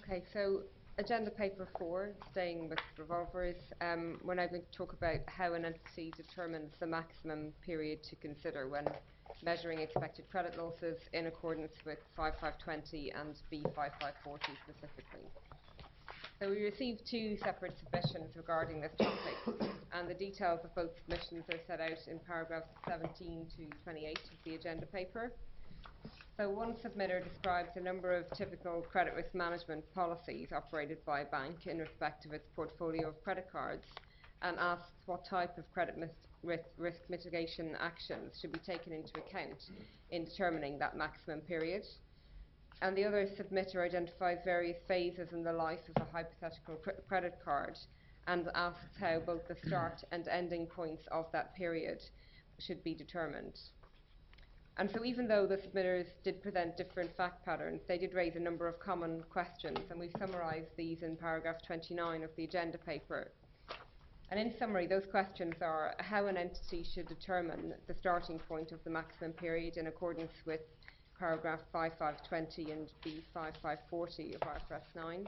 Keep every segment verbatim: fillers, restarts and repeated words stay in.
Okay, so agenda paper four, staying with revolvers, um, we're now going to talk about how an entity determines the maximum period to consider when measuring expected credit losses in accordance with five five twenty and B five five forty specifically. So we received two separate submissions regarding this topic, and the details of both submissions are set out in paragraphs seventeen to twenty-eight of the agenda paper. So one submitter describes a number of typical credit risk management policies operated by a bank in respect of its portfolio of credit cards, and asks what type of credit risk, risk mitigation actions should be taken into account in determining that maximum period. And the other submitter identifies various phases in the life of a hypothetical cr credit card and asks how both the start and ending points of that period should be determined. And so even though the submitters did present different fact patterns, they did raise a number of common questions, and we've summarised these in paragraph twenty-nine of the agenda paper. And in summary, those questions are how an entity should determine the starting point of the maximum period in accordance with paragraph five five twenty and B five five forty of I F R S nine,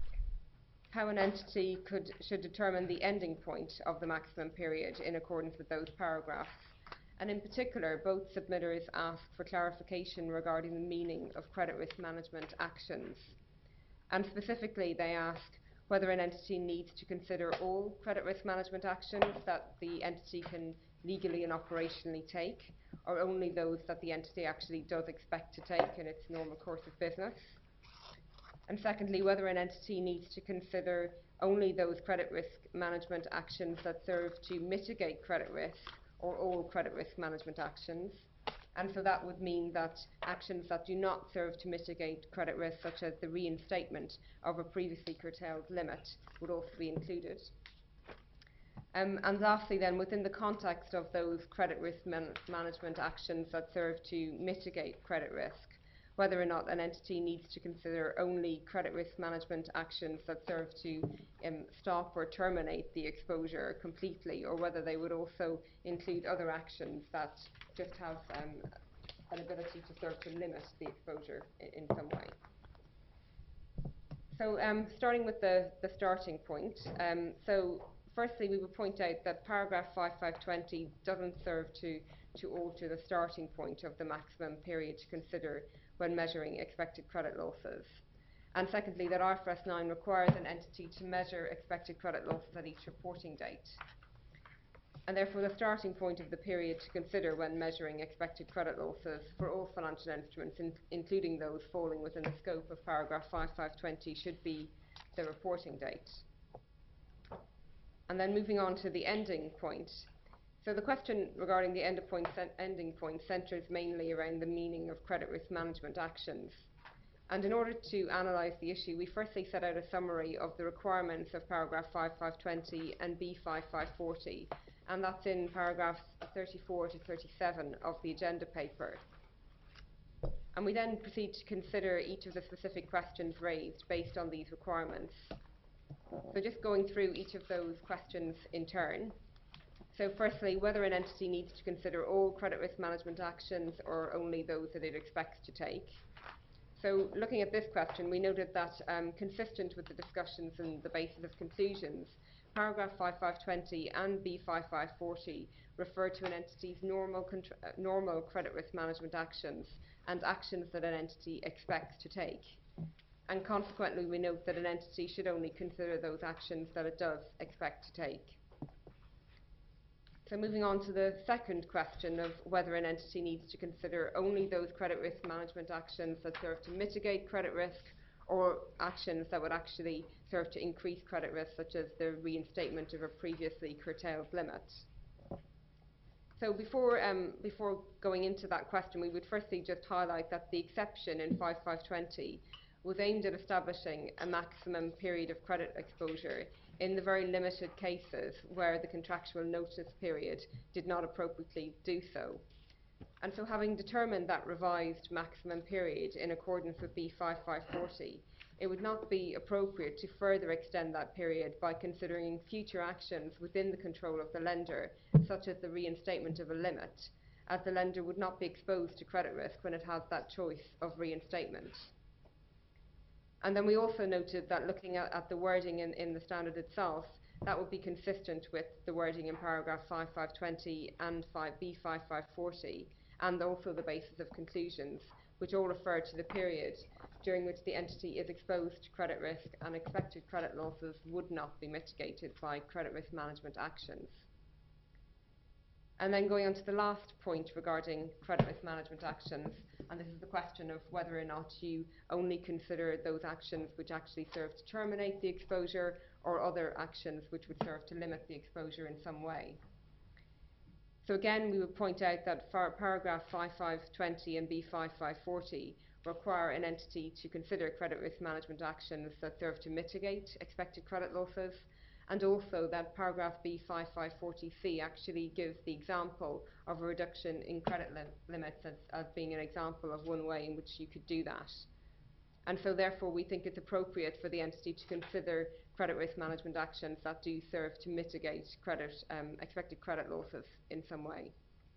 how an entity could, should determine the ending point of the maximum period in accordance with those paragraphs. And in particular, both submitters ask for clarification regarding the meaning of credit risk management actions. And specifically, they ask whether an entity needs to consider all credit risk management actions that the entity can legally and operationally take, or only those that the entity actually does expect to take in its normal course of business. And secondly, whether an entity needs to consider only those credit risk management actions that serve to mitigate credit risk, or all credit risk management actions. And so that would mean that actions that do not serve to mitigate credit risk, such as the reinstatement of a previously curtailed limit, would also be included. Um, and lastly then, within the context of those credit risk man management actions that serve to mitigate credit risk, whether or not an entity needs to consider only credit risk management actions that serve to um, stop or terminate the exposure completely, or whether they would also include other actions that just have um, an ability to serve to limit the exposure in, in some way. So um, starting with the, the starting point, um, so firstly we would point out that paragraph five five twenty doesn't serve to, to alter the starting point of the maximum period to consider when measuring expected credit losses. And secondly, that I F R S nine requires an entity to measure expected credit losses at each reporting date. And therefore the starting point of the period to consider when measuring expected credit losses for all financial instruments, in, including those falling within the scope of paragraph five five twenty, should be the reporting date. And then moving on to the ending point. So the question regarding the end point ending point centres mainly around the meaning of credit risk management actions. And in order to analyse the issue, we firstly set out a summary of the requirements of paragraph five five twenty and B five five forty, and that's in paragraphs thirty-four to thirty-seven of the agenda paper. And we then proceed to consider each of the specific questions raised based on these requirements. So just going through each of those questions in turn. So firstly, whether an entity needs to consider all credit risk management actions or only those that it expects to take. So looking at this question, we noted that um, consistent with the discussions and the basis of conclusions, paragraph five five twenty and B five five forty refer to an entity's normal, uh, normal credit risk management actions and actions that an entity expects to take. And consequently, we note that an entity should only consider those actions that it does expect to take. So moving on to the second question of whether an entity needs to consider only those credit risk management actions that serve to mitigate credit risk, or actions that would actually serve to increase credit risk, such as the reinstatement of a previously curtailed limit. So before, um, before going into that question, we would firstly just highlight that the exception in five five twenty was aimed at establishing a maximum period of credit exposure in the very limited cases where the contractual notice period did not appropriately do so. And so having determined that revised maximum period in accordance with B five five forty, it would not be appropriate to further extend that period by considering future actions within the control of the lender, such as the reinstatement of a limit, as the lender would not be exposed to credit risk when it has that choice of reinstatement. And then we also noted that looking at, at the wording in, in the standard itself, that would be consistent with the wording in paragraph five five twenty and B five five forty, and also the basis of conclusions, which all refer to the period during which the entity is exposed to credit risk and expected credit losses would not be mitigated by credit risk management actions. And then going on to the last point regarding credit risk management actions, and this is the question of whether or not you only consider those actions which actually serve to terminate the exposure or other actions which would serve to limit the exposure in some way. So again, we would point out that for paragraph five five twenty and B five five forty require an entity to consider credit risk management actions that serve to mitigate expected credit losses, and also that paragraph B five five forty C actually gives the example of a reduction in credit lim limits as, as being an example of one way in which you could do that. And so therefore we think it's appropriate for the entity to consider credit risk management actions that do serve to mitigate credit, um, expected credit losses in some way.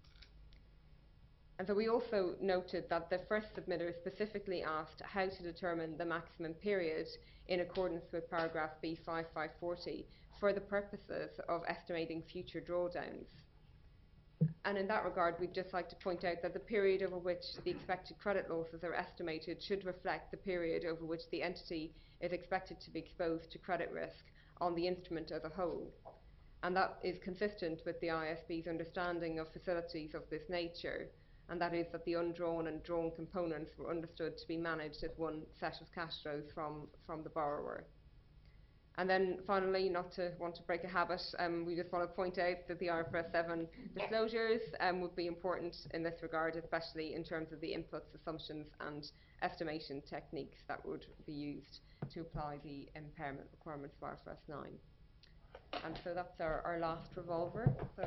And so we also noted that the first submitter specifically asked how to determine the maximum period in accordance with paragraph B five five forty for the purposes of estimating future drawdowns. And in that regard, we'd just like to point out that the period over which the expected credit losses are estimated should reflect the period over which the entity is expected to be exposed to credit risk on the instrument as a whole. And that is consistent with the I S B's understanding of facilities of this nature, and that is that the undrawn and drawn components were understood to be managed as one set of cash flows from, from the borrower. And then finally, not to want to break a habit, um, we just want to point out that the I F R S seven disclosures um, would be important in this regard, especially in terms of the inputs, assumptions and estimation techniques that would be used to apply the impairment requirements of I F R S nine. And so that's our, our last revolver. So,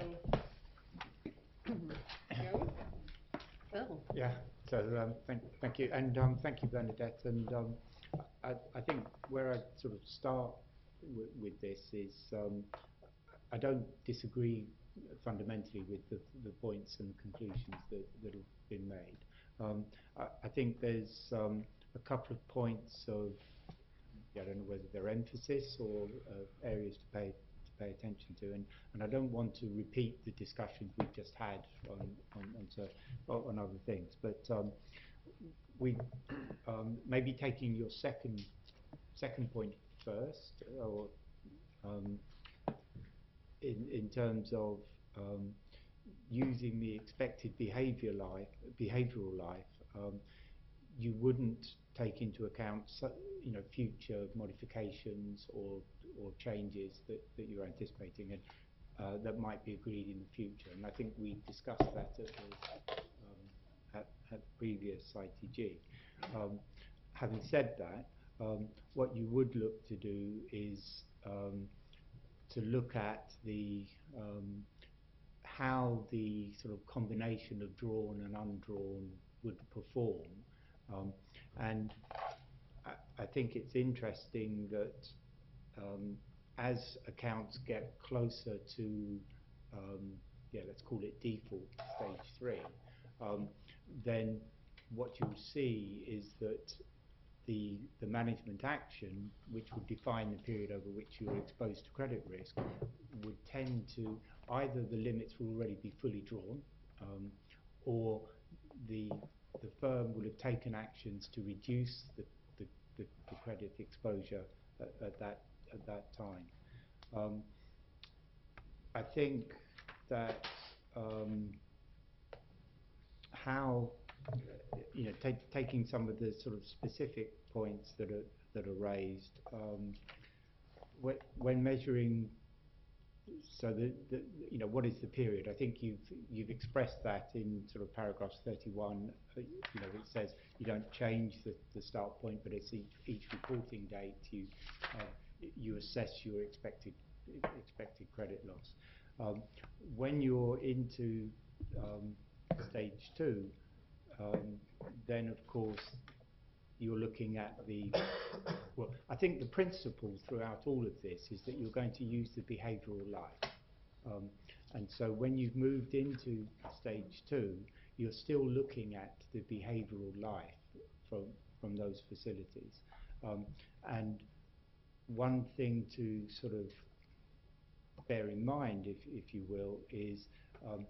Joe? Oh. Yeah, so um, thank, thank you, and um, thank you, Bernadette. And um, I, I think where I sort of start w with this is um, I don't disagree fundamentally with the, the points and conclusions that, that have been made. Um, I, I think there's um, a couple of points of, I don't know whether they're emphasis or uh, areas to pay pay attention to, and, and I don't want to repeat the discussions we've just had on on, on, so, on other things, but um, we um, maybe taking your second second point first, or um, in in terms of um, using the expected behaviour life behavioural life, um, you wouldn't take into account so, you know future modifications or or changes that, that you're anticipating and uh, that might be agreed in the future. And I think we discussed that at the, um, at, at the previous I T G. Um, having said that, um, what you would look to do is um, to look at the um, how the sort of combination of drawn and undrawn would perform. Um, and I, I think it's interesting that um, as accounts get closer to, um, yeah, let's call it default stage three, um, then what you'll see is that the, the management action, which would define the period over which you're exposed to credit risk, would tend to either the limits will already be fully drawn, um, or the the firm will have taken actions to reduce the, the, the, the credit exposure at, at that at that time. Um, I think that um, how you know take, taking some of the sort of specific points that are that are raised um, when, when measuring. So the, the you know what is the period? I think you've you've expressed that in sort of paragraphs thirty-one. Uh, you know it says you don't change the, the start point, but it's each, each reporting date you uh, you assess your expected expected credit loss. Um, when you're into um, stage two, um, then of course you're looking at the, well, I think the principle throughout all of this is that you're going to use the behavioural life. Um, and so when you've moved into stage two, you're still looking at the behavioural life from, from those facilities. Um, and one thing to sort of bear in mind, if, if you will, is um,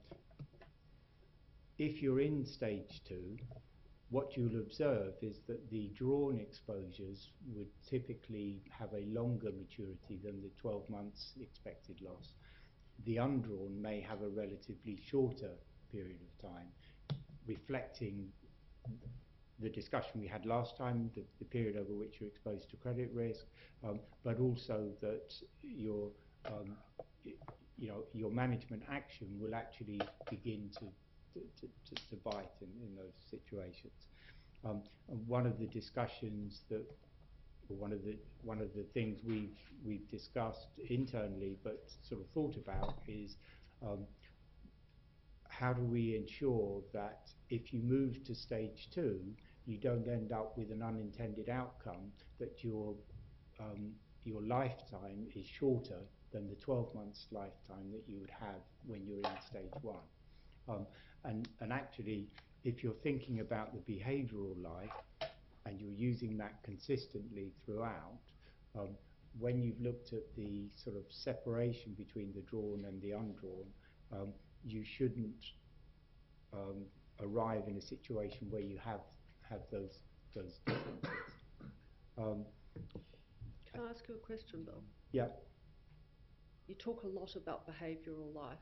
if you're in stage two, what you'll observe is that the drawn exposures would typically have a longer maturity than the twelve months expected loss. The undrawn may have a relatively shorter period of time, reflecting the discussion we had last time, the, the period over which you're exposed to credit risk, um, but also that your, um, you know, your management action will actually begin to to, to, to bite in, in those situations. Um, and one of the discussions that, or one of the one of the things we've we've discussed internally, but sort of thought about, is um, how do we ensure that if you move to stage two, you don't end up with an unintended outcome, that your um, your lifetime is shorter than the twelve months lifetime that you would have when you're in stage one. Um, and, and actually, if you're thinking about the behavioural life and you're using that consistently throughout, um, when you've looked at the sort of separation between the drawn and the undrawn, um, you shouldn't um, arrive in a situation where you have have those those differences. Um, Can I ask you a question, Bill? yeah. You talk a lot about behavioural life.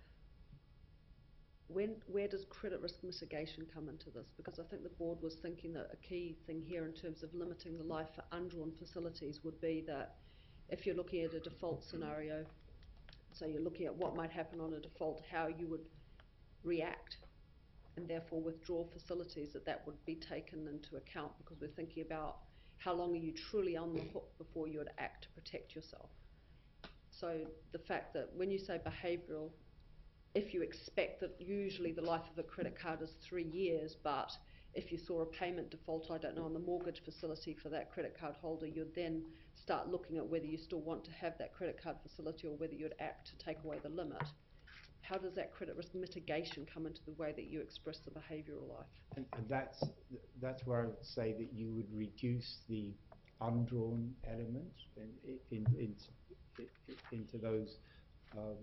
When, where does credit risk mitigation come into this? Because I think the board was thinking that a key thing here in terms of limiting the life for undrawn facilities would be that if you're looking at a default scenario, so you're looking at what might happen on a default, how you would react and therefore withdraw facilities, that that would be taken into account, because we're thinking about how long are you truly on the hook before you would act to protect yourself. So the fact that when you say behavioural, if you expect that usually the life of a credit card is three years, but if you saw a payment default, I don't know, on the mortgage facility for that credit card holder, you'd then start looking at whether you still want to have that credit card facility or whether you'd act to take away the limit. How does that credit risk mitigation come into the way that you express the behavioural life? And, and that's that's where I would say that you would reduce the undrawn element in, in, in, in, into those um,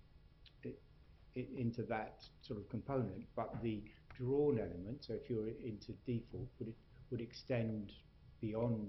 into that sort of component, but the drawn element, so if you're into default, would it would extend beyond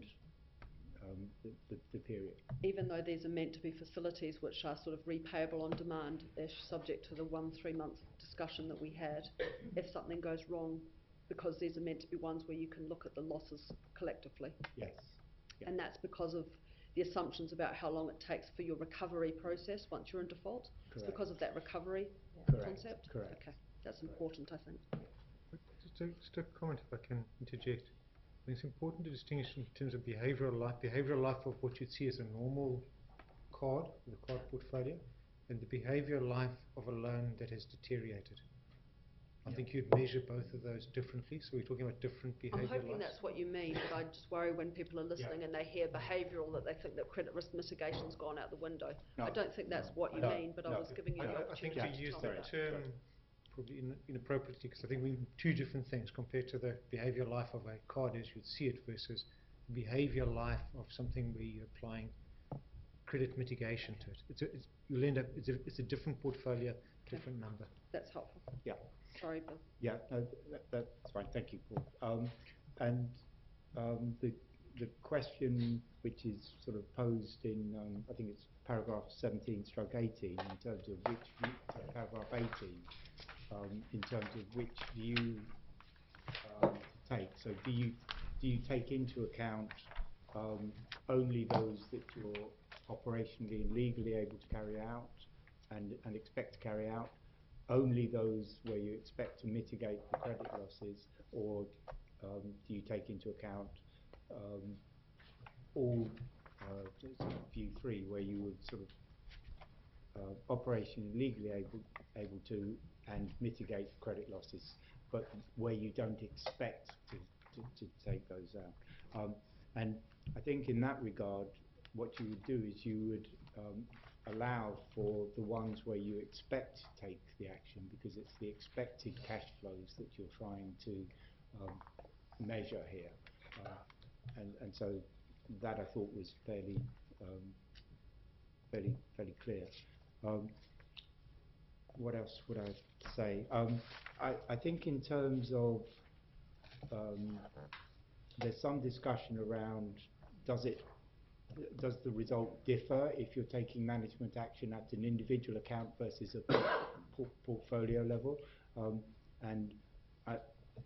um, the, the, the period. Even though these are meant to be facilities which are sort of repayable on demand-ish, subject to the one three-month discussion that we had, if something goes wrong, because these are meant to be ones where you can look at the losses collectively. Yes. Yeah. And that's because of the assumptions about how long it takes for your recovery process once you're in default. Correct. It's because of that recovery Correct. concept? Correct. Okay, that's Correct. important, I think. Just a, just a comment, if I can interject. I think it's important to distinguish in terms of behavioural life. Behavioural life of what you'd see as a normal card, the card portfolio, and the behavioural life of a loan that has deteriorated. I Yeah. think you'd measure both of those differently, so we're talking about different behavioural I'm hoping lives. that's what you mean, but I just worry when people are listening Yeah. and they hear behavioural that they think that credit risk mitigation's gone out the window. No. I don't think that's No. what you No. mean, but I No. was giving you I, the I opportunity think to you use tell the me that. term probably in, inappropriately, because I think we mean two different things compared to the behavioural life of a card as you'd see it versus the behavioural life of something where you're applying credit mitigation to it. It's a, it's, you'll end up, it's a, it's a different portfolio, Okay. different number. That's helpful. Yeah. Sorry, Bill. Yeah, no, that, that's fine. Thank you, Paul. Um, and um, the the question which is sort of posed in, um, I think it's paragraph seventeen stroke eighteen, in terms of which, uh, paragraph eighteen, um, in terms of which view um, to take. So do you, do you take into account um, only those that you're operationally and legally able to carry out and, and expect to carry out, only those where you expect to mitigate the credit losses, or um, do you take into account um, all uh, sort of view three, where you would sort of uh, operationally and legally able able to and mitigate credit losses, but where you don't expect to, to, to take those out? Um, and I think in that regard, what you would do is you would um, allow for the ones where you expect to take the action, because it's the expected cash flows that you're trying to um, measure here. Uh, and, and so that I thought was fairly, um, fairly, fairly clear. Um, what else would I say? Um, I, I think in terms of, um, there's some discussion around, does it, does the result differ if you're taking management action at an individual account versus a por portfolio level? Um, and I,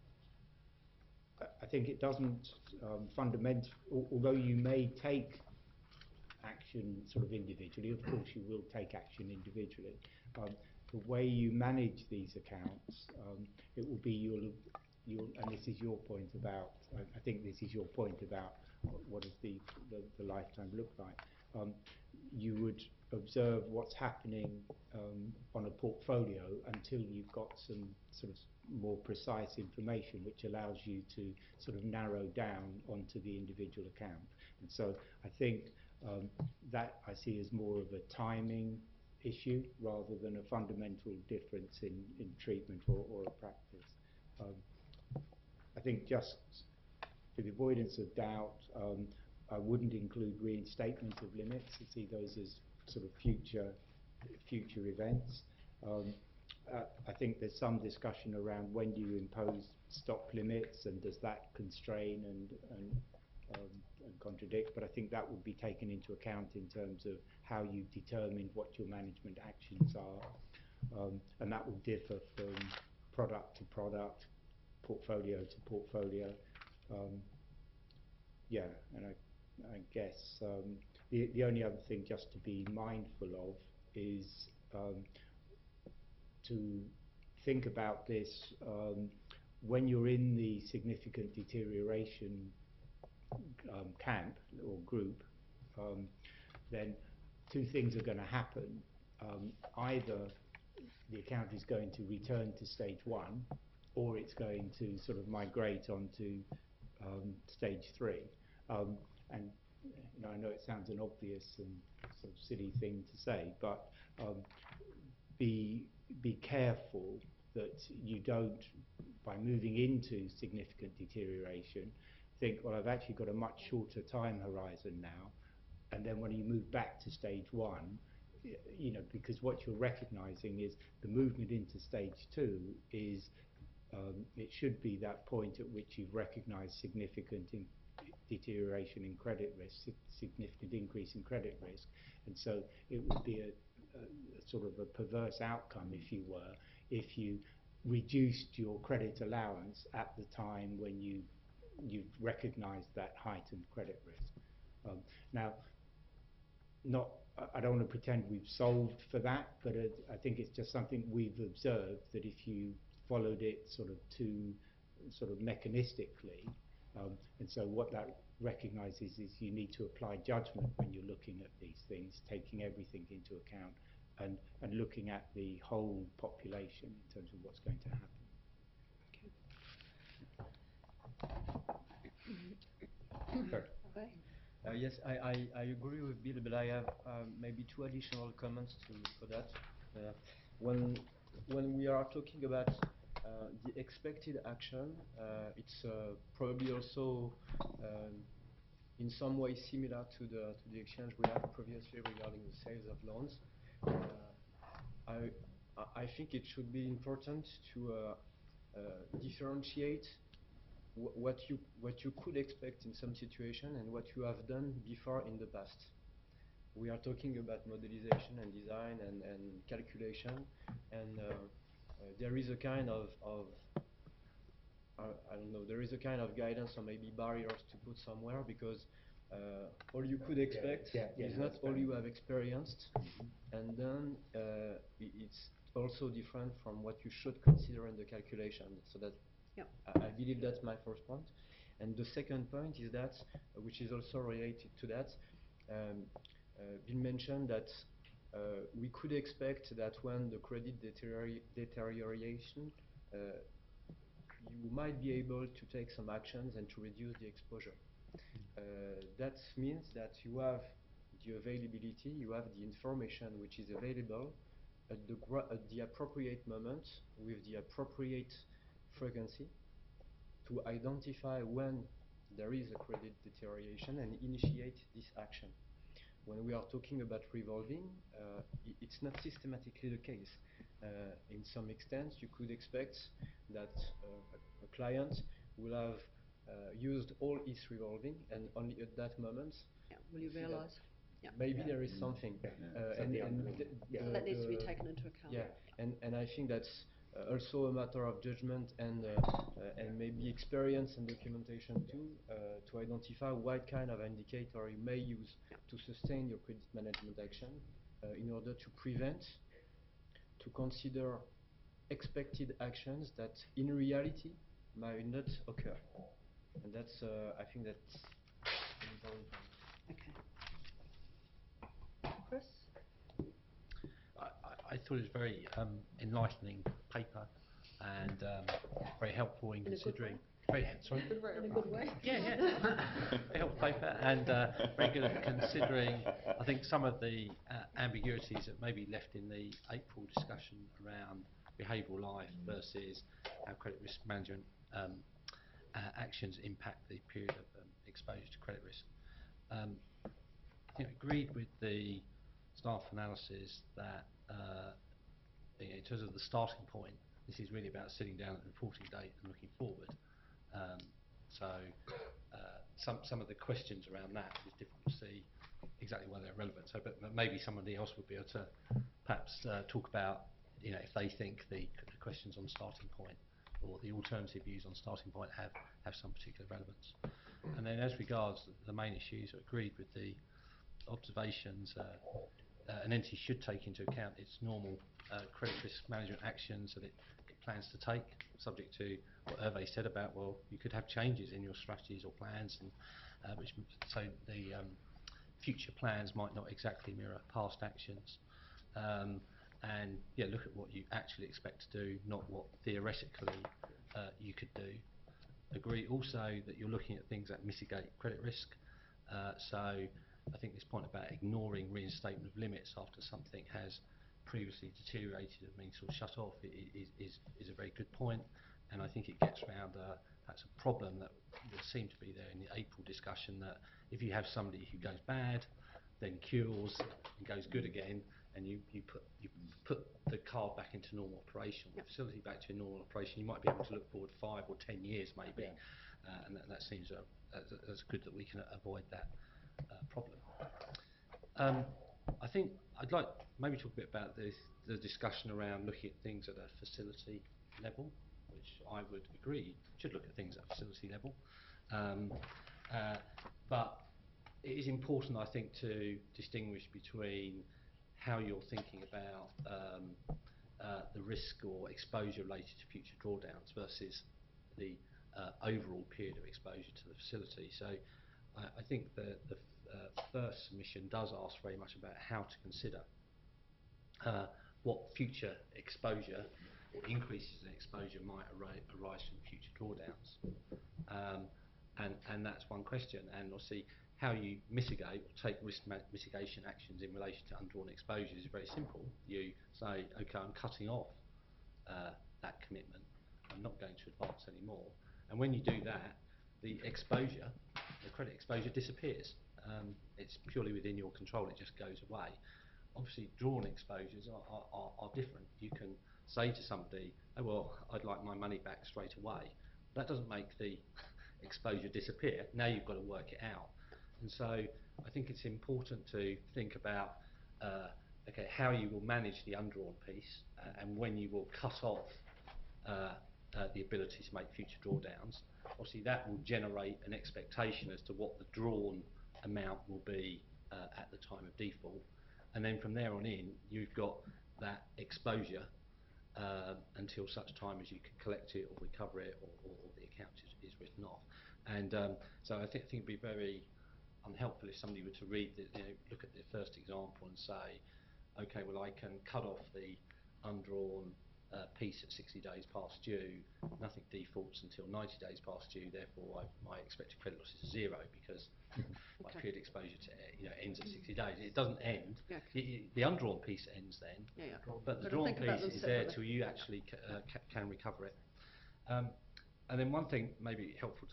I think it doesn't um, fundament, although you may take action sort of individually, of course you will take action individually. Um, the way you manage these accounts, um, it will be you'll, you'll, and this is your point about, I, I think this is your point about what does the, the, the lifetime look like. Um, you would observe what's happening um, on a portfolio until you've got some sort of more precise information which allows you to sort of narrow down onto the individual account. And so I think um, that I see as more of a timing issue rather than a fundamental difference in, in treatment or, or a practice. Um, I think just for the avoidance of doubt, um, I wouldn't include reinstatement of limits. I see those as sort of future future events. Um, uh, I think there's some discussion around when do you impose stop limits and does that constrain and, and, um, and contradict, but I think that would be taken into account in terms of how you determine what your management actions are. Um, and that will differ from product to product, portfolio to portfolio. Um, yeah, and I, I guess um, the, the only other thing just to be mindful of is um, to think about this um, when you're in the significant deterioration um, camp or group, um, then two things are going to happen. Um, either the account is going to return to stage one, or it's going to sort of migrate onto um, stage three. Um, and you know, I know it sounds an obvious and sort of silly thing to say, but um, be be careful that you don't, by moving into significant deterioration, think, well, I've actually got a much shorter time horizon now, and then when you move back to stage one, you know, because what you're recognizing is the movement into stage two is um, it should be that point at which you've recognized significant in deterioration in credit risk, significant increase in credit risk, and so it would be a, a, a sort of a perverse outcome, if you were, if you reduced your credit allowance at the time when you you've recognized that heightened credit risk. Um, now, not I don't want to pretend we've solved for that, but it, I think it's just something we've observed that if you followed it sort of too sort of mechanistically, um, and so what that recognizes is you need to apply judgment when you're looking at these things, taking everything into account and, and looking at the whole population in terms of what's going to happen. Okay. Uh, yes, I, I, I agree with Bill, but I have um, maybe two additional comments to for that. Uh, when when we are talking about uh, the expected action, uh, it's uh, probably also um, in some way similar to the to the exchange we had previously regarding the sales of loans. Uh, I I think it should be important to uh, uh, differentiate what you what you could expect in some situation and what you have done before in the past. We are talking about modelization and design and, and calculation, and uh, uh, there is a kind of, of uh, I don't know, there is a kind of guidance or maybe barriers to put somewhere, because uh, all you could expect yeah, yeah, is yeah, not all you have experienced, mm-hmm. and then uh, it's also different from what you should consider in the calculation. So that Yep. I believe that's my first point. And the second point is that, uh, which is also related to that, um, uh, Bill mentioned that uh, we could expect that when the credit deteriori deterioration, uh, you might be able to take some actions and to reduce the exposure. Uh, that means that you have the availability, you have the information which is available at the, at the appropriate moment with the appropriate frequency to identify when there is a credit deterioration and initiate this action. When we are talking about revolving, uh, i- it's not systematically the case. Uh, in some extent, you could expect that uh, a, a client will have uh, used all its revolving, and only at that moment Yeah, will you see that realise? Yeah. maybe Yeah. there is something. Yeah. Uh, So and the and undrawn, the- yeah. So that needs to be the- taken into account. Yeah, and and I think that's uh, also a matter of judgment and uh, uh, and maybe experience and documentation too, uh, to identify what kind of indicator you may use to sustain your credit management action uh, in order to prevent, to consider expected actions that in reality might not occur. And that's, uh, I think that's an important point. Okay. Chris? I, I, I thought it was very um, enlightening paper and um, very helpful in In a good considering. way? Very, sorry? In a good way? Yeah, yeah. Very helpful paper and uh, very good at considering, I think, some of the uh, ambiguities that may be left in the April discussion around behavioural life versus how credit risk management um, uh, actions impact the period of um, exposure to credit risk. Um, I think I agreed with the staff analysis that uh, you know, in terms of the starting point, this is really about sitting down at the reporting date and looking forward. Um, so uh, some some of the questions around that is difficult to see exactly why they're relevant. So, but maybe somebody else would be able to perhaps uh, talk about, you know, if they think the, the questions on starting point or the alternative views on starting point have have some particular relevance. And then as regards the main issues, I agreed with the observations. Uh, uh, an entity should take into account its normal uh, credit risk management actions that it, it plans to take, subject to what Hervé said about, well, you could have changes in your strategies or plans, and uh, which so the um, future plans might not exactly mirror past actions. Um, and yeah, look at what you actually expect to do, not what theoretically uh, you could do. Agree also that you're looking at things that mitigate credit risk. Uh, so I think this point about ignoring reinstatement of limits after something has previously deteriorated and been sort of shut off is, is, is a very good point, and I think it gets around uh, that's a problem that will seem to be there in the April discussion, that if you have somebody who goes bad, then cures and goes good again, and you, you put you put the card back into normal operation, the facility back to a normal operation, you might be able to look forward five or ten years maybe, yeah. uh, and that, that seems uh, that's, that's good that we can avoid that uh, problem. Um, I think I'd like maybe talk a bit about this, the discussion around looking at things at a facility level, which I would agree should look at things at facility level, um, uh, but it is important, I think, to distinguish between how you're thinking about um, uh, the risk or exposure related to future drawdowns versus the uh, overall period of exposure to the facility. So I, I think the, the uh, first submission does ask very much about how to consider uh, what future exposure or increases in exposure might ari arise from future drawdowns. Um, and, and that's one question. And obviously, how you mitigate or take risk mitigation actions in relation to undrawn exposures is very simple. You say, okay, I'm cutting off uh, that commitment. I'm not going to advance anymore. And when you do that, the exposure, the credit exposure disappears. Um, it's purely within your control. It just goes away. Obviously, drawn exposures are, are, are different. You can say to somebody, oh, well, I'd like my money back straight away. That doesn't make the exposure disappear. Now you've got to work it out. And so I think it's important to think about uh, okay, how you will manage the undrawn piece uh, and when you will cut off uh, uh, the ability to make future drawdowns. Obviously, that will generate an expectation as to what the drawn amount will be uh, at the time of default. And then from there on in, you've got that exposure uh, until such time as you can collect it or recover it, or, or, or the account is, is written off. And um, so I think, think it would be very unhelpful if somebody were to read, the, you know, look at the first example and say, okay, well, I can cut off the undrawn uh, piece at sixty days past due, nothing defaults until ninety days past due, therefore I've, my expected credit loss is zero because my Okay. period exposure to, you know, ends at sixty days. It doesn't end. Yeah, It, it, the undrawn piece ends then, Yeah, yeah. but the Gotta drawn think about piece them is there separately. till you actually ca uh, ca can recover it. Um, and then one thing maybe helpful, to,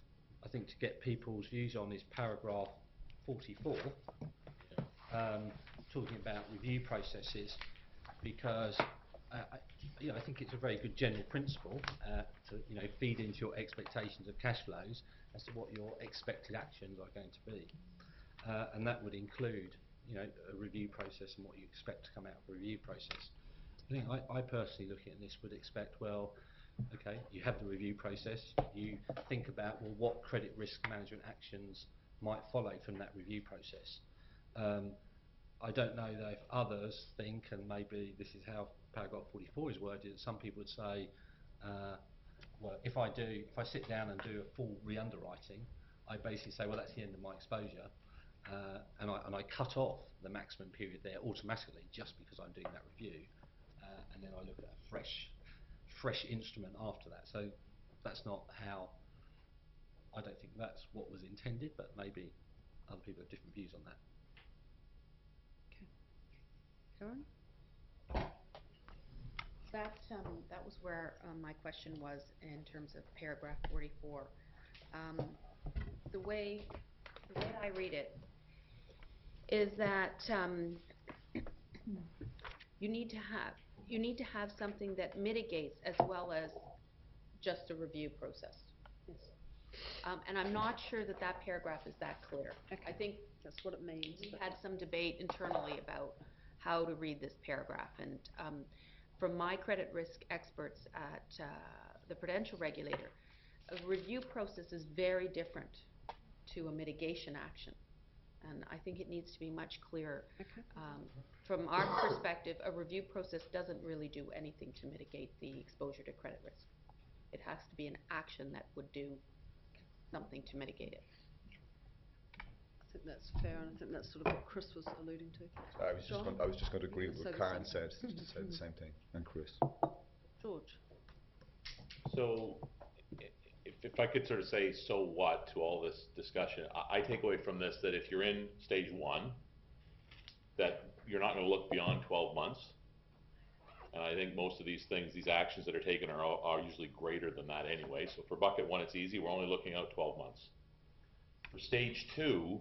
I think to get people's views on is paragraph forty-four, um, talking about review processes, because uh, I, you know, I think it's a very good general principle uh, to you know feed into your expectations of cash flows as to what your expected actions are going to be, uh, and that would include you know a review process and what you expect to come out of a review process. I think I, I personally, looking at this, would expect, well, okay, you have the review process, you think about, well, what credit risk management actions might follow from that review process. Um, I don't know though if others think, and maybe this is how paragraph forty-four is worded, some people would say, uh, well, if I do, if I sit down and do a full re-underwriting, I basically say, well, that's the end of my exposure, uh, and, I, and I cut off the maximum period there automatically just because I'm doing that review. Uh, and then I look at a fresh, fresh instrument after that. So that's not how. I don't think that's what was intended, but maybe other people have different views on that. Karen? That um, that was where um, my question was in terms of paragraph forty-four. Um, the way the way I read it is that um, you need to have. You need to have something that mitigates as well as just a review process. Yes. Um, and I'm not sure that that paragraph is that clear. Okay. I think That's what it means. we but- had some debate internally about how to read this paragraph. And um, from my credit risk experts at uh, the Prudential Regulator, a review process is very different to a mitigation action. And I think it needs to be much clearer. Okay. Um, from our perspective, a review process doesn't really do anything to mitigate the exposure to credit risk. It has to be an action that would do something to mitigate it. I think that's fair, and I think that's sort of what Chris was alluding to. So I was just John? going, I was just going to agree You with say what the Karen same said, just to say the same thing, and Chris. George? So, i- if, if I could sort of say, so what to all this discussion, I, I take away from this that if you're in stage one, that you're not going to look beyond twelve months. And I think most of these things, these actions that are taken are, are usually greater than that anyway. So for bucket one, it's easy. We're only looking out twelve months. For stage two,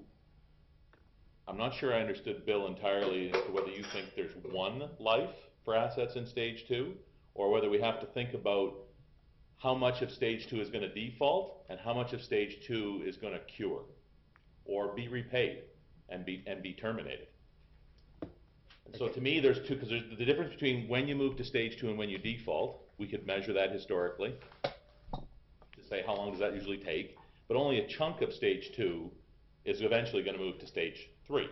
I'm not sure I understood Bill entirely as to whether you think there's one life for assets in stage two, or whether we have to think about how much of stage two is going to default and how much of stage two is going to cure or be repaid and be and be terminated. And so to me, there's two, because there's the difference between when you move to stage two and when you default. We could measure that historically to say how long does that usually take, but only a chunk of stage two is eventually going to move to stage three.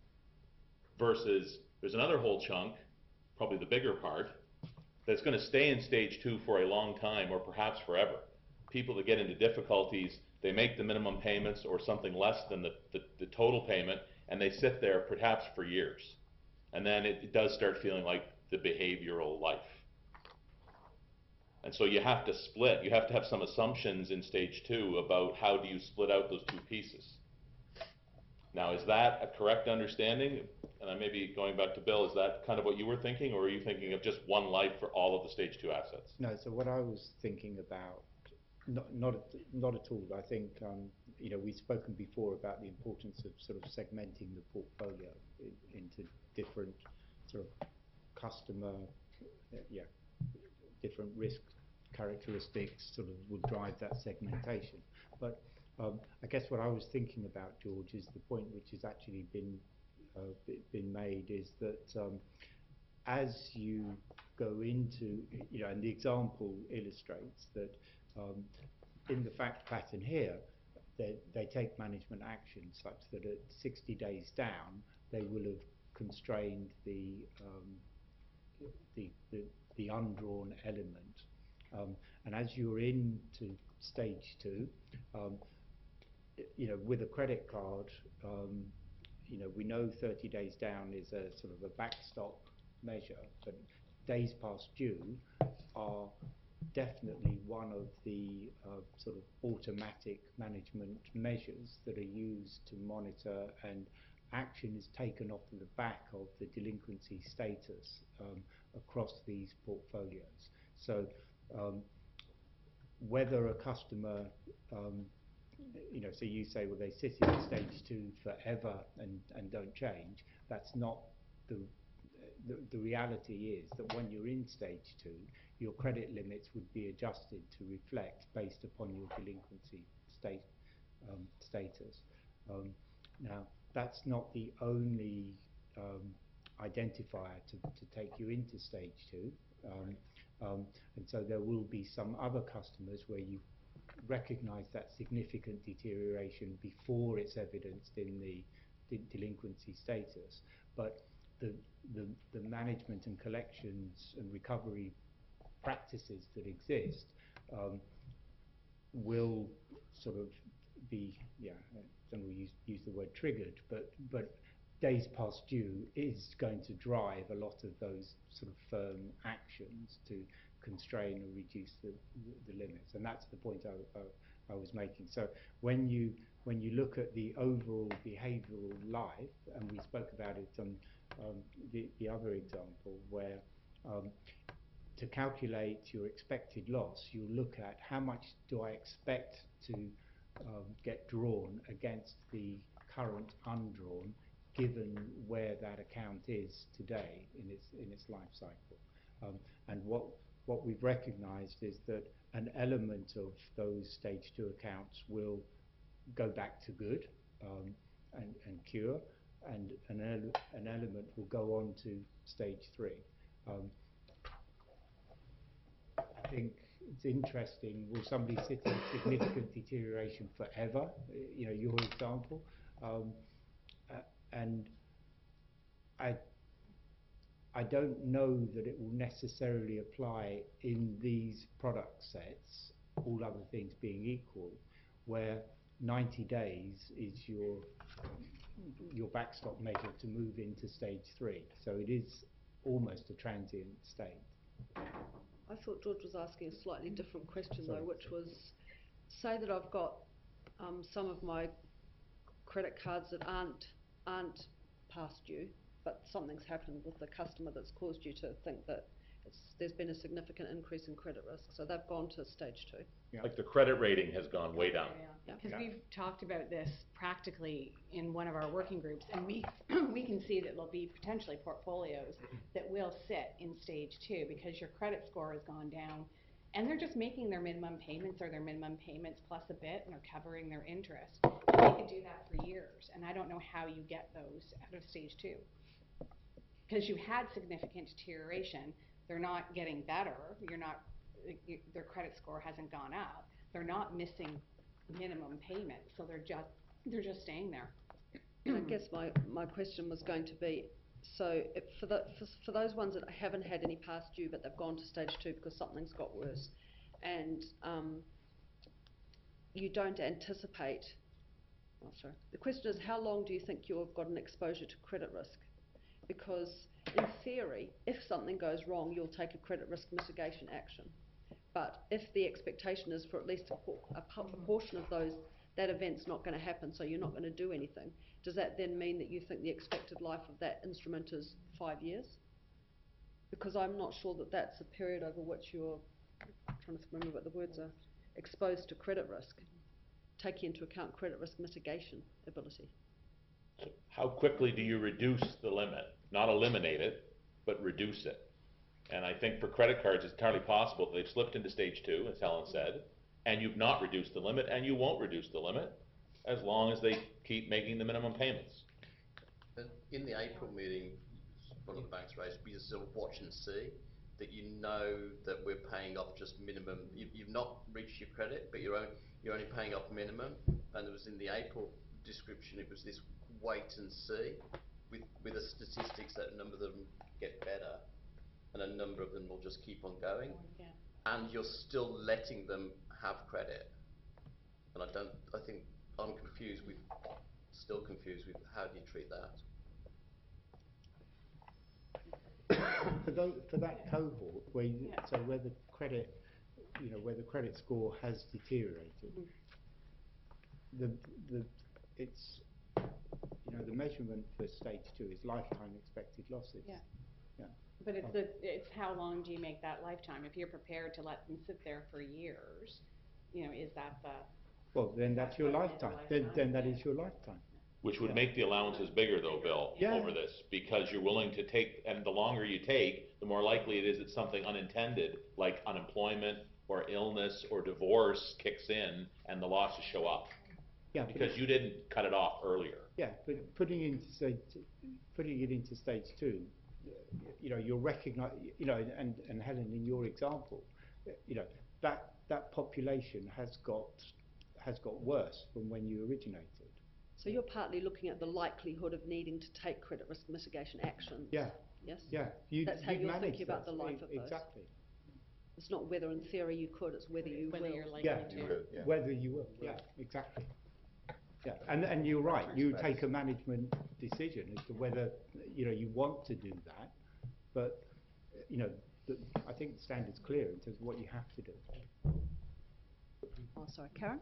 Versus there's another whole chunk, probably the bigger part, that's going to stay in stage two for a long time or perhaps forever. People that get into difficulties, they make the minimum payments or something less than the, the, the total payment, and they sit there perhaps for years. And then it, it does start feeling like the behavioral life. And so you have to split, you have to have some assumptions in stage two about how do you split out those two pieces. Now, is that a correct understanding? And I may be going back to Bill, is that kind of what you were thinking, or are you thinking of just one life for all of the stage two assets? No, so what I was thinking about, not not at, not at all. I think um, you know we've spoken before about the importance of sort of segmenting the portfolio in, into different sort of customer, uh, yeah, different risk characteristics sort of would drive that segmentation. But um, I guess what I was thinking about, George, is the point which has actually been uh, been made is that um, as you go into, you know, and the example illustrates that um, in the fact pattern here, they, they take management action such that at sixty days down, they will have constrained the um, the, the the undrawn element. Um, and as you're into stage two, um, you know, with a credit card, um, you know, we know thirty days down is a sort of a backstop measure, but days past due are definitely one of the uh, sort of automatic management measures that are used to monitor, and action is taken off the back of the delinquency status um, across these portfolios. So um, whether a customer um, you know, so you say, well, they sit in stage two forever and, and don't change. That's not the, the, the reality is that when you're in stage two, your credit limits would be adjusted to reflect based upon your delinquency state, um, status. Um, now, that's not the only um, identifier to, to take you into stage two. Um, um, and so there will be some other customers where you recognise that significant deterioration before it's evidenced in the de delinquency status. But the, the, the management and collections and recovery practices that exist um, will sort of be, yeah, I don't know, use, use the word triggered, but, but days past due is going to drive a lot of those sort of firm actions to constrain or reduce the, the, the limits, and that's the point I, I, I was making. So when you when you look at the overall behavioural life, and we spoke about it on um, the, the other example, where um, to calculate your expected loss, you look at how much do I expect to um, get drawn against the current undrawn, given where that account is today in its in its life cycle. Um, and what what we've recognised is that an element of those stage two accounts will go back to good um, and, and cure, and an, ele an element will go on to stage three. Um, I think it's interesting, will somebody sit in significant deterioration forever? You know, your example. Um, uh, and I I don't know that it will necessarily apply in these product sets, all other things being equal, where ninety days is your your backstop measure to move into stage three. So it is almost a transient state. I thought George was asking a slightly different question, Sorry. though, which was, say that I've got um, some of my credit cards that aren't aren't past due, but something's happened with the customer that's caused you to think that it's, there's been a significant increase in credit risk, so they've gone to stage two. Yeah. Like the credit rating has gone way down. Yeah. Because Yeah. we've talked about this practically in one of our working groups, and we we can see that there'll be potentially portfolios that will sit in stage two because your credit score has gone down, and they're just making their minimum payments or their minimum payments plus a bit, and they're covering their interest. And they could do that for years, and I don't know how you get those out of stage two. Because you had significant deterioration, they're not getting better, you're not, you, their credit score hasn't gone up, they're not missing minimum payments, so they're just, they're just staying there. And I guess my, my question was going to be, so if for, the, for, for those ones that haven't had any past due but they've gone to stage two because something's got worse, and um, you don't anticipate, oh sorry, the question is how long do you think you've got an exposure to credit risk? Because in theory, if something goes wrong, you'll take a credit risk mitigation action. But if the expectation is for at least a, por a, a portion of those, that event's not going to happen, so you're not going to do anything, does that then mean that you think the expected life of that instrument is five years? Because I'm not sure that that's a period over which you're, I'm trying to remember what the words are, exposed to credit risk, taking into account credit risk mitigation ability. So how quickly do you reduce the limit? Not eliminate it, but reduce it. And I think for credit cards, it's entirely possible that they've slipped into stage two, as Helen said, and you've not reduced the limit, and you won't reduce the limit as long as they keep making the minimum payments. And in the April meeting, one of the banks raised, we just sort of watch and see that you know that we're paying off just minimum. You, you've not reached your credit, but you're only, you're only paying off minimum. And it was in the April description, it was this wait and see, with, with the statistics that a number of them get better and a number of them will just keep on going. Yeah. And you're still letting them have credit. And I don't, I think I'm confused with, still confused with how do you treat that? for, those, for that cohort, where you, Yeah. so where the credit, you know, where the credit score has deteriorated, Mm. the the it's you know the measurement for stage two is lifetime expected losses. Yeah. Yeah. But it's the, it's how long do you make that lifetime? If you're prepared to let them sit there for years, you know, is that the, Well, then that's your lifetime. Then, then that is your lifetime. Which would Yeah. make the allowances bigger though, Bill, Yeah. over this, because you're willing to take, and the longer you take, the more likely it is that something unintended, like unemployment or illness or divorce kicks in and the losses show up. Yeah, but Because you didn't cut it off earlier. Yeah, but putting into stage, putting it into stage two, you know, you'll recognise, you know, and, and Helen, in your example, you know, that that population has got has got worse from when you originated. So you're partly looking at the likelihood of needing to take credit risk mitigation actions. Yeah. Yes. Yeah. You, That's how you you're manage thinking about those. the life of those. Exactly. It's not whether in theory you could, it's whether you Whether will. you're likely Yeah. to. You would, yeah. Whether you will. Yeah. Exactly. Yeah, and and you're right. You take a management decision as to whether you know you want to do that, but you know the, I think the standard's clear in terms of what you have to do. Oh, sorry, Karen.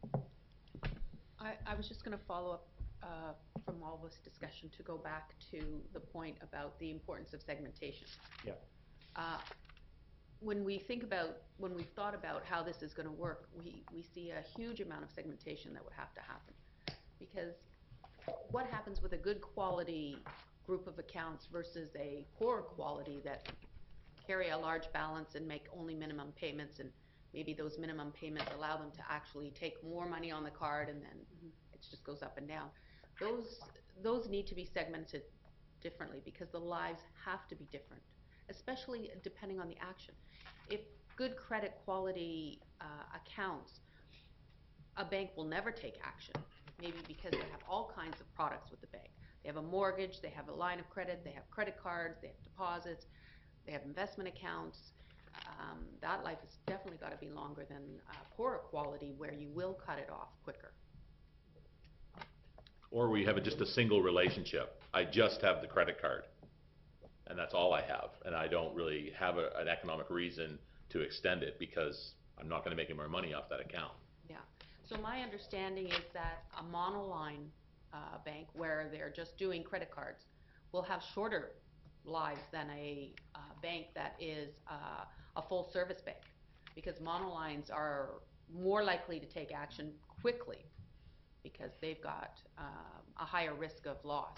I, I was just going to follow up uh, from all this discussion to go back to the point about the importance of segmentation. Yeah. Uh, when we think about, when we've thought about how this is going to work, we, we see a huge amount of segmentation that would have to happen. Because what happens with a good quality group of accounts versus a poor quality that carry a large balance and make only minimum payments, and maybe those minimum payments allow them to actually take more money on the card, and then mm-hmm. it just goes up and down. Those, those need to be segmented differently because the lives have to be different, especially depending on the action. If good credit quality uh, accounts, a bank will never take action, maybe because they have all kinds of products with the bank. They have a mortgage, they have a line of credit, they have credit cards, they have deposits, they have investment accounts. Um, that life has definitely got to be longer than uh, poorer quality where you will cut it off quicker. Or we have a, just a single relationship. I just have the credit card, and that's all I have, and I don't really have a, an economic reason to extend it because I'm not going to make any more money off that account. Yeah. So my understanding is that a monoline uh, bank where they're just doing credit cards will have shorter lives than a uh, bank that is uh, a full service bank, because monolines are more likely to take action quickly because they've got um, a higher risk of loss.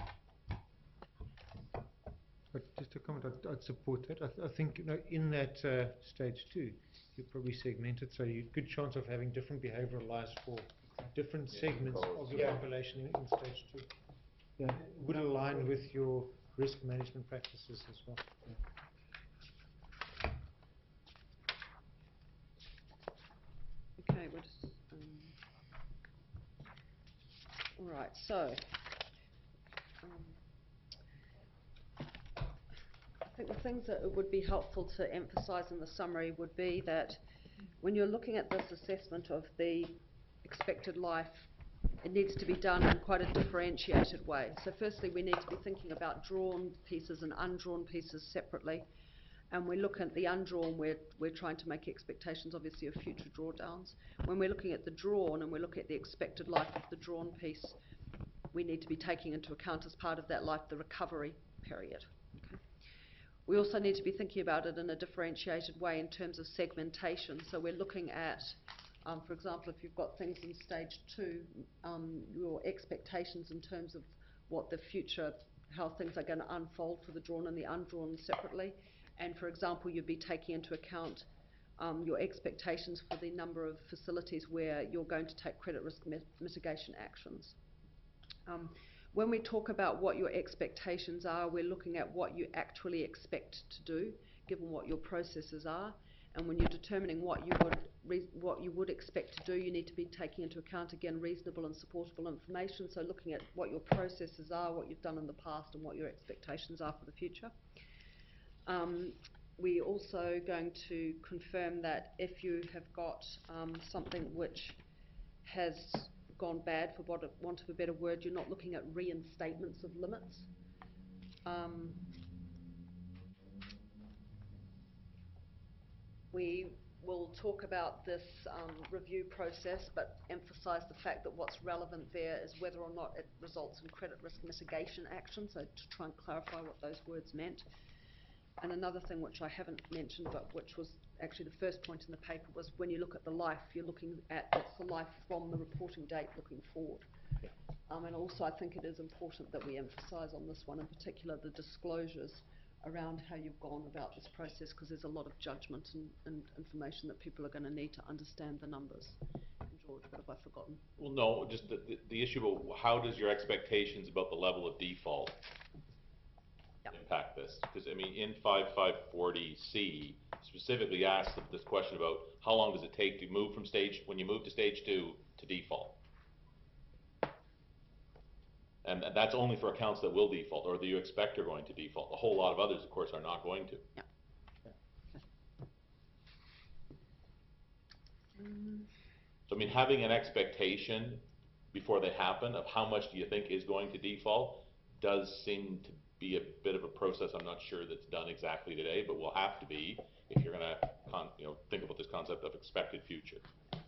But just to comment, I'd, I'd support that. I, th I think you know, in that uh, stage two, you probably segment it, so you good chance of having different behavioural lives for different yeah, segments of your yeah. population in, in stage two. Yeah. It would align with your risk management practices as well. Yeah. Okay, we're just, um, all right, so um, I think the things that it would be helpful to emphasise in the summary would be that when you're looking at this assessment of the expected life, it needs to be done in quite a differentiated way. So firstly, we need to be thinking about drawn pieces and undrawn pieces separately. And we look at the undrawn, we're, we're trying to make expectations, obviously, of future drawdowns. When we're looking at the drawn and we're looking at the expected life of the drawn piece, we need to be taking into account as part of that life the recovery period. Okay. We also need to be thinking about it in a differentiated way in terms of segmentation. So we're looking at, um, for example, if you've got things in stage two, um, your expectations in terms of what the future, how things are going to unfold for the drawn and the undrawn separately. And for example, you'd be taking into account um, your expectations for the number of facilities where you're going to take credit risk mit mitigation actions. Um, when we talk about what your expectations are, we're looking at what you actually expect to do, given what your processes are. And when you're determining what you would re what you would expect to do, you need to be taking into account again reasonable and supportable information. So looking at what your processes are, what you've done in the past, and what your expectations are for the future. Um, we're also going to confirm that if you have got um, something which has gone bad, for want of a better word, you're not looking at reinstatements of limits. Um, we will talk about this um, review process, but emphasise the fact that what's relevant there is whether or not it results in credit risk mitigation action, so to try and clarify what those words meant. And another thing which I haven't mentioned, but which was actually the first point in the paper was when you look at the life, you're looking at, it's the life from the reporting date looking forward. Yeah. Um, and also I think it is important that we emphasise on this one in particular the disclosures around how you've gone about this process, because there's a lot of judgment and, and information that people are going to need to understand the numbers. George, what have I forgotten? Well, no, just the, the, the issue of how does your expectations about the level of default Yep. impact this? Because, I mean, in five five forty C specifically asks this question about how long does it take to move from stage, when you move to stage two, to default? And and that's only for accounts that will default, or that you expect are going to default. A whole lot of others, of course, are not going to. Yeah. Um, So, I mean, having an expectation before they happen of how much do you think is going to default does seem to be a bit of a process. I'm not sure that's done exactly today, but will have to be if you're going to, con you know, think about this concept of expected future.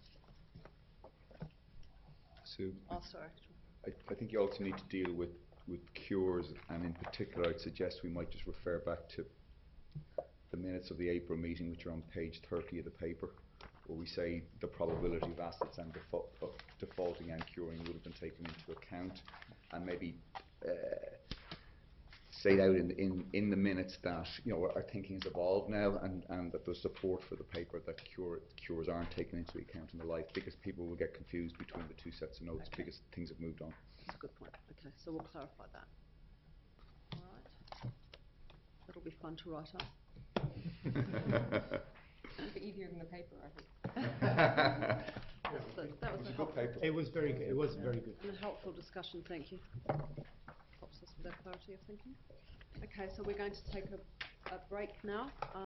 Sue, oh, sorry. I, I think you also need to deal with, with cures, and in particular I'd suggest we might just refer back to the minutes of the April meeting, which are on page thirty of the paper, where we say the probability of assets and default, of defaulting and curing would have been taken into account, and maybe uh, say out in, in, in the minutes that, you know, our thinking has evolved now, and, and that there's support for the paper that cure, cures aren't taken into account in the life, because people will get confused between the two sets of notes, Okay. because things have moved on. That's a good point. Okay, so we'll clarify that. All right. That'll be fun to write up. It'll be easier than the paper, I think. So that was a Good helpful, paper. It was very good. It was very good. and a helpful discussion, thank you. Helps us with our clarity of thinking. Okay, so we're going to take a, a break now. Um,